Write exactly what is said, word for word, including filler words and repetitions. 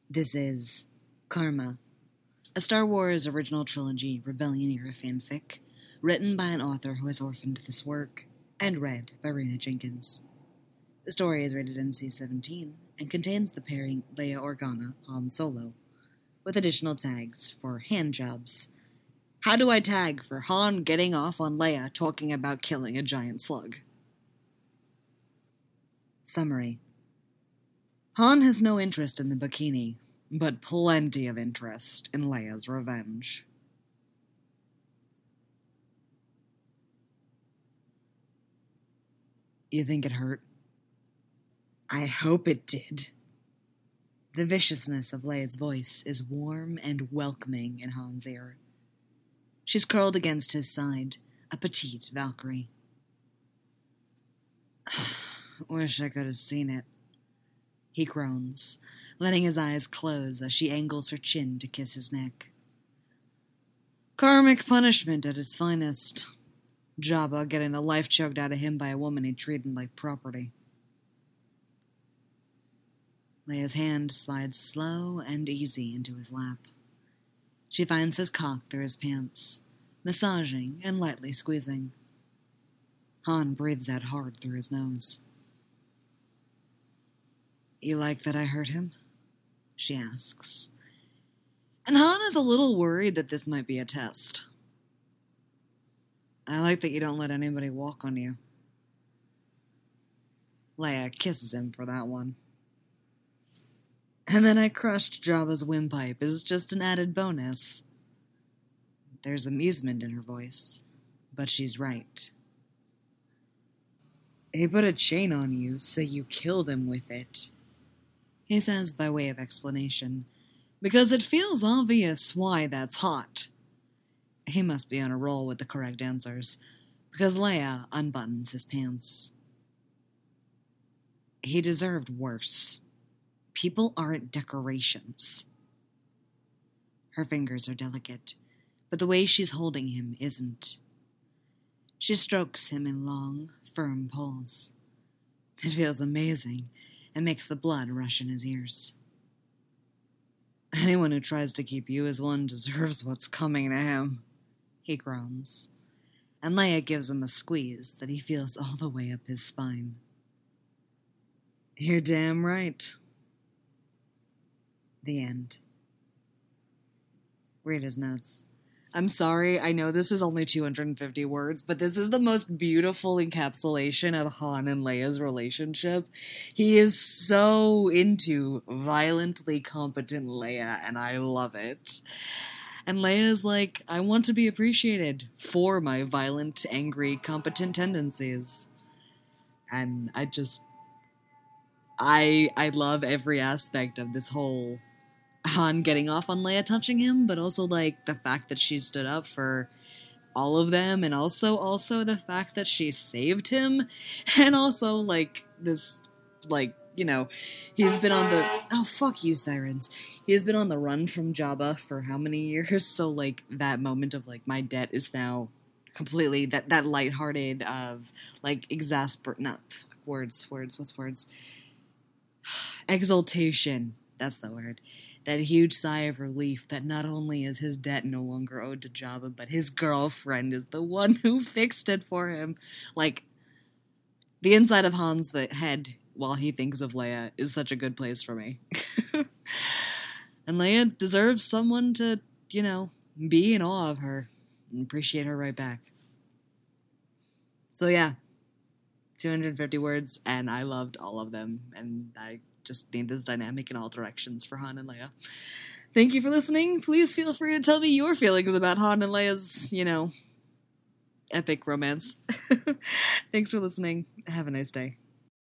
This is Karma, a Star Wars original trilogy Rebellion-era fanfic, written by an author who has orphaned this work, and read by Rena Jenkins. The story is rated N C seventeen, and contains the pairing Leia Organa, Han Solo, with additional tags for handjobs. How do I tag for Han getting off on Leia talking about killing a giant slug? Summary. Han has no interest in the bikini, but plenty of interest in Leia's revenge. You think it hurt? I hope it did. The viciousness of Leia's voice is warm and welcoming in Han's ear. She's curled against his side, a petite Valkyrie. Wish I could have seen it. He groans, letting his eyes close as she angles her chin to kiss his neck. Karmic punishment at its finest. Jabba getting the life choked out of him by a woman he treated like property. Leia's hand slides slow and easy into his lap. She finds his cock through his pants, massaging and lightly squeezing. Han breathes out hard through his nose. You like that I hurt him? She asks. And Han is a little worried that this might be a test. I like that you don't let anybody walk on you. Leia kisses him for that one. And then I crushed Jabba's windpipe is just an added bonus. There's amusement in her voice, but she's right. He put a chain on you, so you killed him with it, he says by way of explanation, because it feels obvious why that's hot. He must be on a roll with the correct answers, because Leia unbuttons his pants. He deserved worse. People aren't decorations. Her fingers are delicate, but the way she's holding him isn't. She strokes him in long, firm pulls. It feels amazing, and makes the blood rush in his ears. Anyone who tries to keep you as one deserves what's coming to him, he groans, and Leia gives him a squeeze that he feels all the way up his spine. You're damn right. The end. Read his notes. I'm sorry, I know this is only two hundred fifty words, but this is the most beautiful encapsulation of Han and Leia's relationship. He is so into violently competent Leia, and I love it. And Leia's like, I want to be appreciated for my violent, angry, competent tendencies. And I just... I I love every aspect of this whole Han getting off on Leia touching him, but also, like, the fact that she stood up for all of them, and also, also the fact that she saved him, and also, like, this, like, you know, he's been on the, oh, fuck you, sirens, he has been on the run from Jabba for how many years, so, like, that moment of, like, my debt is now completely, that, that lighthearted of, like, exasper, not, fuck, words, words, what's words, exaltation, that's the word. That huge sigh of relief that not only is his debt no longer owed to Jabba, but his girlfriend is the one who fixed it for him. Like, the inside of Han's head while he thinks of Leia is such a good place for me. And Leia deserves someone to, you know, be in awe of her and appreciate her right back. So yeah, two hundred fifty words, and I loved all of them, and I just need this dynamic in all directions for Han and Leia. Thank you for listening. Please feel free to tell me your feelings about Han and Leia's, you know, epic romance. Thanks for listening. Have a nice day.